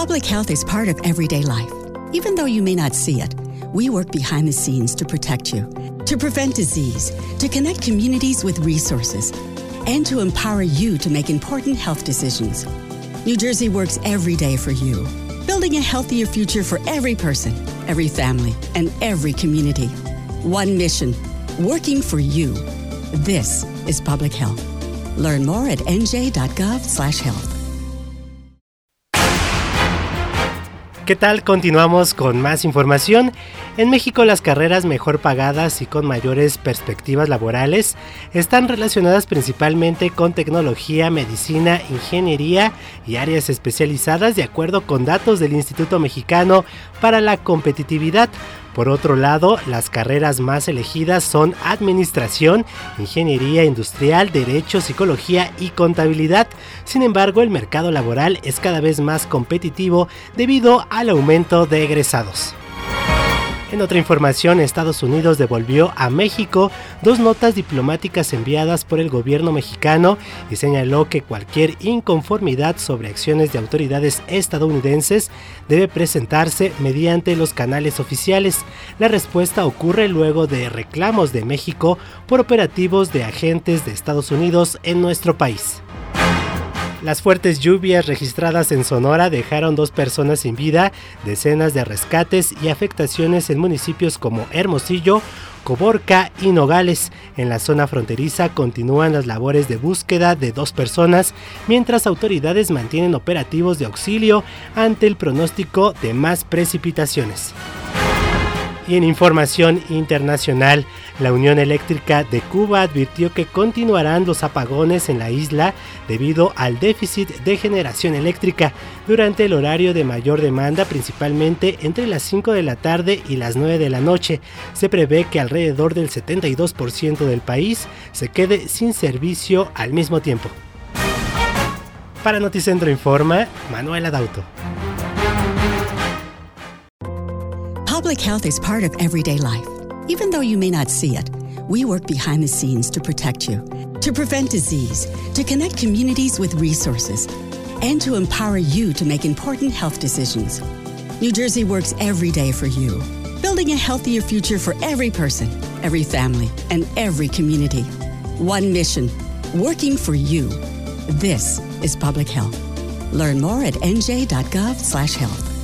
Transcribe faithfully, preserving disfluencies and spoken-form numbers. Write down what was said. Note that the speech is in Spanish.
Public health is part of everyday life. Even though you may not see it, we work behind the scenes to protect you, to prevent disease, to connect communities with resources, and to empower you to make important health decisions. New Jersey works every day for you, building a healthier future for every person, every family, and every community. One mission, working for you. This is public health. Learn more at n j dot gov slash health. ¿Qué tal? Continuamos con más información. En México, las carreras mejor pagadas y con mayores perspectivas laborales están relacionadas principalmente con tecnología, medicina, ingeniería y áreas especializadas, de acuerdo con datos del Instituto Mexicano para la Competitividad. Por otro lado, las carreras más elegidas son Administración, Ingeniería Industrial, Derecho, Psicología y Contabilidad. Sin embargo, el mercado laboral es cada vez más competitivo debido al aumento de egresados. En otra información, Estados Unidos devolvió a México dos notas diplomáticas enviadas por el gobierno mexicano y señaló que cualquier inconformidad sobre acciones de autoridades estadounidenses debe presentarse mediante los canales oficiales. La respuesta ocurre luego de reclamos de México por operativos de agentes de Estados Unidos en nuestro país. Las fuertes lluvias registradas en Sonora dejaron dos personas sin vida, decenas de rescates y afectaciones en municipios como Hermosillo, Coborca y Nogales. En la zona fronteriza continúan las labores de búsqueda de dos personas, mientras autoridades mantienen operativos de auxilio ante el pronóstico de más precipitaciones. Y en información internacional, la Unión Eléctrica de Cuba advirtió que continuarán los apagones en la isla debido al déficit de generación eléctrica durante el horario de mayor demanda, principalmente entre las cinco de la tarde y las nueve de la noche. Se prevé que alrededor del setenta y dos por ciento del país se quede sin servicio al mismo tiempo. Para Noticentro Informa, Manuela Dauto. Public health is part of everyday life. Even though you may not see it, we work behind the scenes to protect you, to prevent disease, to connect communities with resources, and to empower you to make important health decisions. New Jersey works every day for you, building a healthier future for every person, every family, and every community. One mission, working for you. This is public health. Learn more at n j dot gov slash health.